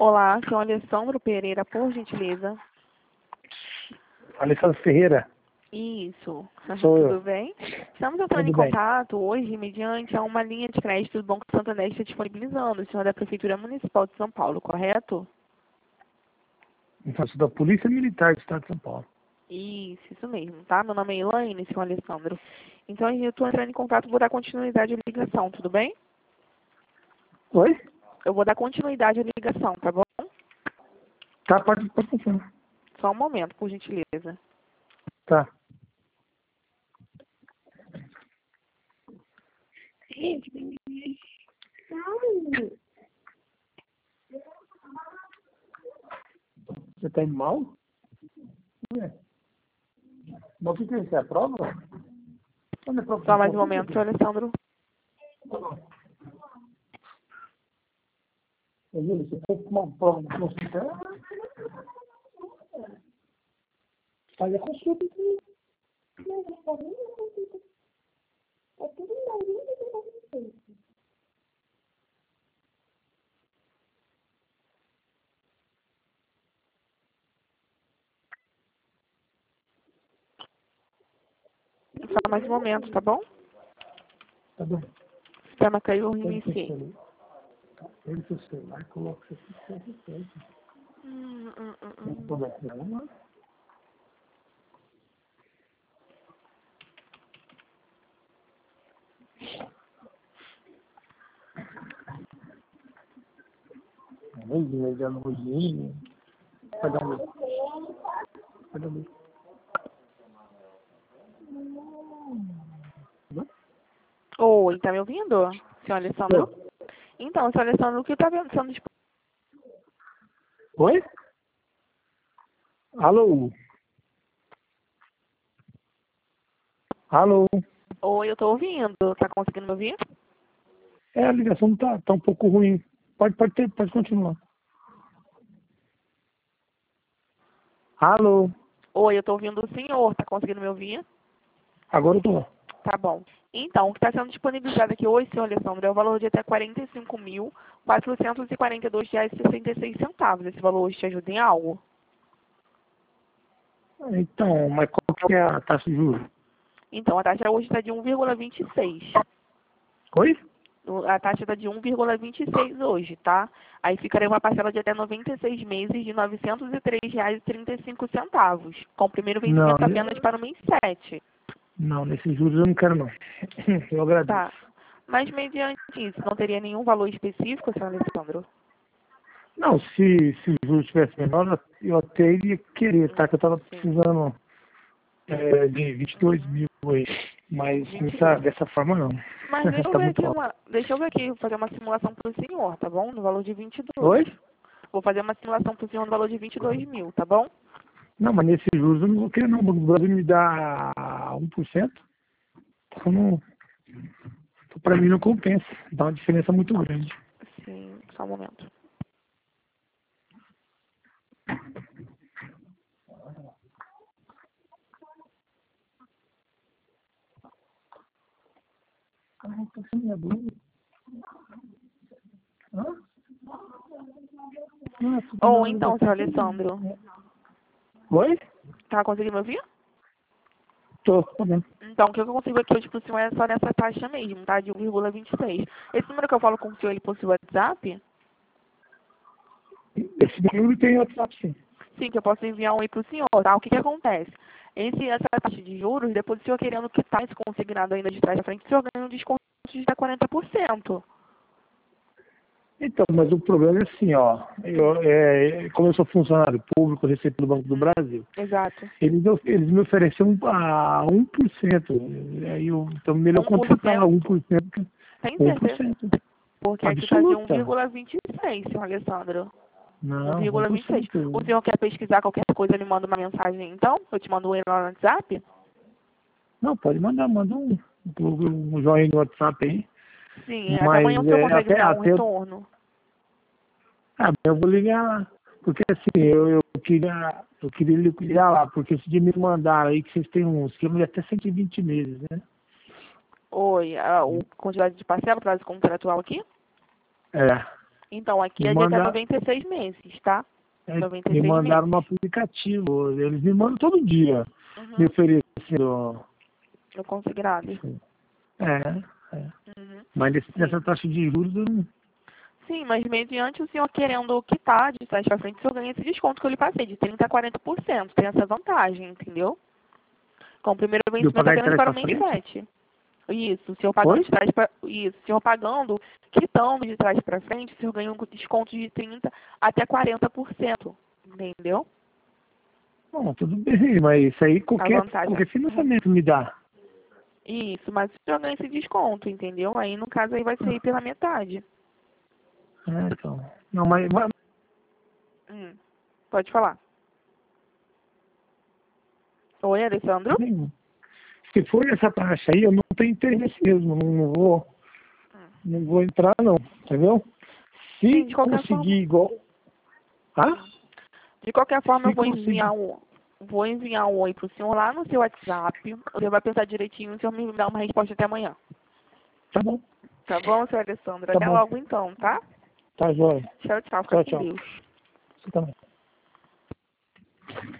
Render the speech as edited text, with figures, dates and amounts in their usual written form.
Olá, senhor Alessandro Pereira, por gentileza. Alessandro Ferreira. Isso. Sou Tudo eu. bem? Estamos entrando em Tudo bem. contato hoje mediante a uma linha de crédito do Banco Santander está disponibilizando, o senhor é da Prefeitura Municipal de São Paulo, correto? Então, sou da Polícia Militar do Estado de São Paulo. Isso mesmo, tá? Meu nome é Elaine, senhor Alessandro. Então, eu estou entrando em contato, vou dar continuidade à ligação, tudo bem? Oi? Eu vou dar continuidade à ligação, tá bom? Tá, pode continuar. Só um momento, por gentileza. Tá. Você tá indo mal? Ué. Mas o que é isso? É a prova? Onde é a prova? Só mais um momento, senhor Alessandro. Júlio, você fez uma prova de consulta? Faz a consulta. Só mais um momento, tá bom? Tá bom. O sistema caiu, eu Pega o seu reiniciei. celular. Pega o seu celular e coloca isso aqui sem respeito. Não pode atirar, não. Aí, já no rodinho. Pode dar um beijo. Pode dar um beijo. Oi, tá me ouvindo, senhor Alessandro? Oi? Então, senhor Alessandro, o que está sendo disponível? Oi? Alô? Alô? Oi, eu tô ouvindo. Tá conseguindo me ouvir? É, a ligação tá um pouco ruim. Pode continuar. Alô? Oi, eu tô ouvindo o senhor. Tá conseguindo me ouvir? Agora eu tô. Tá bom. Então, o que está sendo disponibilizado aqui hoje, senhor Alessandro, é o valor de até R$ 45.442,66. Esse valor hoje te ajuda em algo? Então, mas qual que é a taxa de juros? Então, a taxa hoje está de 1,26. Oi? A taxa está de 1,26 hoje, tá? Aí ficaria uma parcela de até 96 meses de R$ 903,35, com o primeiro Não, vencimento apenas para o mês 7. não, nesses juros eu não quero não. Eu agradeço. Tá. Mas mediante isso, não teria nenhum valor específico, senhor Alessandro? Não, se o juros tivesse menor, eu até iria querer, tá? Que eu tava Sim. precisando de 22 mil aí. Mas 22. dessa forma não. Mas Tá muito alto. deixa eu ver aqui, fazer uma simulação para o senhor, tá bom? No valor de 22. Oi? Vou fazer uma simulação para o senhor no valor de 22 mil, tá bom? Não, mas nesses juros eu não vou querer não. O Banco do Brasil me dá 1%. Então, não, então para mim não compensa. Dá uma diferença muito grande. Sim, só um momento. Ai, tô sem minha blusa. Hã? Ou então, senhor Alessandro, Oi? tá conseguindo me ouvir? Tô vendo. Então, o que eu consigo aqui hoje pro senhor é só nessa taxa mesmo, tá? De 1,26. Esse número que eu falo com o senhor, ele possui WhatsApp? Esse número tem WhatsApp, sim. Sim, que eu posso enviar um aí pro senhor, tá? O que que acontece? Essa taxa de juros, depois do senhor querendo quitar esse consignado ainda de trás pra frente, o senhor ganha um desconto de até 40%. Então, mas o problema é assim, ó. Como eu sou funcionário público, recebo do Banco do Brasil. Exato. Eles me ofereceram a 1%. Aí então melhor contratar 1%? 1%. Tem certeza? 1%. Porque aqui tá de Absoluta. 1,26, senhor Alessandro. Não, 1,26. 1%. O senhor quer pesquisar qualquer coisa, me manda uma mensagem então? Eu te mando ele lá no WhatsApp? Não, pode manda um joinha no WhatsApp aí. Sim, até Mas amanhã o senhor consegue me dar um até retorno. eu vou ligar, porque assim, eu queria liquidar lá, porque esse dia me mandaram aí que vocês têm um esquema de até 120 meses, né? Oi, a quantidade de parcela, prazo contratual aqui? É. Então, aqui Me é de até manda- 96 meses, tá? Me 96 mandaram no meses. aplicativo. Eles me mandam todo dia, me Uhum. oferecendo. Eu considerado. É. Uhum. Mas nessa Sim. taxa de juros, eu não. Sim, mas mediante o senhor querendo quitar de trás para frente, o senhor ganha esse desconto que eu lhe passei, de 30% a 40%. Tem essa vantagem, entendeu? Com o primeiro De eu vencimento pagar de apenas trás para o pra mês frente? 7. Isso, o senhor pagando Oi? de trás para. Isso, o senhor pagando, quitando de trás para frente, o senhor ganha um desconto de 30% até 40%. Entendeu? Não, tudo bem, mas isso aí A qualquer, vantagem. qualquer financiamento me dá. Isso, mas o senhor ganha esse desconto, entendeu? Aí no caso aí vai ser pela metade. Então. Não, mas Pode falar. Oi, Alessandro? se for essa taxa aí, eu não tenho interesse mesmo. Não vou entrar, não. Entendeu? Sim, Se de qualquer forma. conseguir igual. Ah? De qualquer forma, eu Se vou conseguir. enviar um oi pro senhor lá no seu WhatsApp. Você vai pensar direitinho e o senhor me dá uma resposta até amanhã. Tá bom. Tá bom, senhor Alessandro? Tá Até bom. logo então, tá? Tá, jóia. Tchau, tchau. Fica Tchau, com tchau. Deus. Você também.